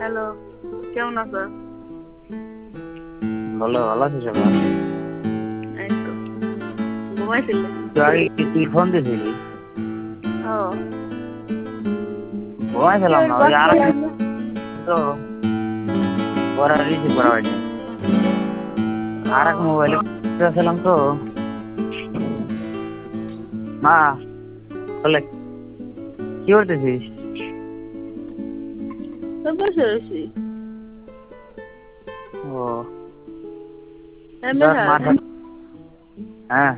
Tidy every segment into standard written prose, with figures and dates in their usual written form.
Hello, কেমন আছো? ভালো ভালো আছিস এখন? এই তো ঘুমাইছিলে? তুই ফোন দিয়েছিলি? ও ঘুমাইছিলাম না, ওই আর লাগলো। তো পরে রিসিভ করা হয়নি। আর এক মোবাইলে ছিলাম তো। মা বলে কি করতেছিস? বসে রয়েছি। ও দশ মেধা, মাস। হ্যাঁ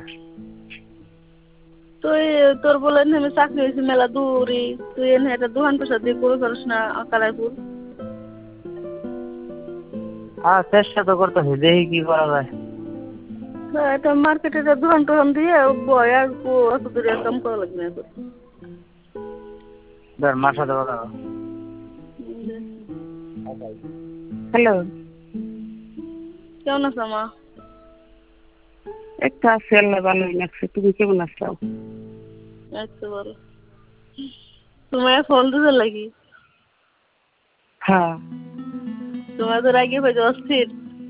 তুই তোর বলে আমি চাকরি হয়েছি মেলা দূরই, তুই এনে একটা দোকান পেশা দিয়ে করে পারিস না কালারপুর? হ্যাঁ, চেষ্টা তো করতেছি, দেখি কি করা যায়। একটা মার্কেটে একটা দোকান টোকান দিয়ে বয় আর অত দূরে কাম করা লাগবে না তোর। ধর মার সাথে কথা বল। হ্যালো, কেমন আছো মা? একটা আছে আল্লাহ ভালোই লাগছে। তুমি কেমন আছো? আচ্ছা বলো, তোমার ফোন দিতে লাগি? হ্যাঁ। তোমার তো রাগে হয়ে যাওয়া অস্থির।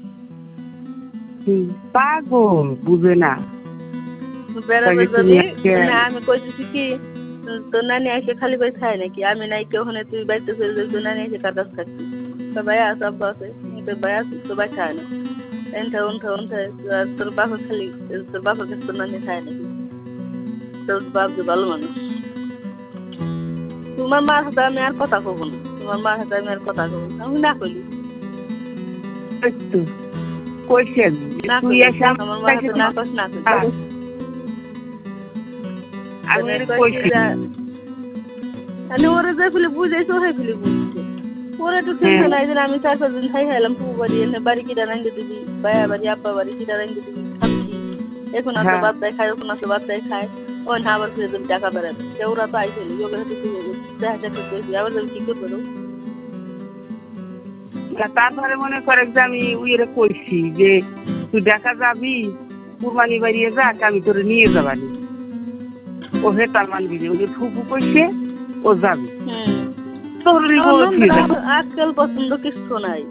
পাগল বুঝে না। বেড়াবে তাকে তুমি যাবি আজকে না? আমি কইতেছি কি তোর নানি এসে খালি বাড়ি খায় নাকি? আমি নাই কেউ ওখানে তুই বাড়িতে ফেলে যাবি, তোর নানি এসে কার কাছে থাকবি? তো ভাই আছে, আব্বা আছে, তোর ভাই আছে, তোর ভাই খায় না। এনথা উনথা উনথা তোর বাপা খালি, তোর বাপের কাছে তোর নানি খায় নাকি? তোর বাপ যে ভালো মানুষ। তোমার মার হাতে আমি আর কথা কব না, তোমার মার হাতে আমি আর কথা কব না, আমি না কইলি একটু কইছেন না তুই কইলি, এসে আমার মার হাতে না কস না কইলি। আমি কইছি আমি ওরা যে ফেলে বুঝাইছো ওরাই ফেলে বুঝছে। ওরা একটু চিন্তা নাই যে আমি 4-5 দিন খাই খাইলাম পু বাড়ি, এনে বাড়ি কিটা রাঙ্গে দিবি, বায়া বাড়ি আব্বা বাড়ি কিটা রাঙ্গে দিবি, খাচ্ছি। এখন আসো বাদ দেয় খায়, ওখানে আসো বাদ দেয় খায়। ও না আবার ফিরে তুমি টাকা বেড়াবে, ওরা তো আইসেনি ওদের হাতে দেখা দেখা করেছি, আবার তুমি কি করবে? তারপরে মনে করে যে আমি উইরে কইছি যে তুই দেখা যাবি কুরবানি বাড়িয়ে যাক, আমি তোরে নিয়ে যাবানি। ও হেতাল মানবি যে ওদের ফুপু কইছে ও যাবি। তোর আজকাল পছন্দ কিছু নাই।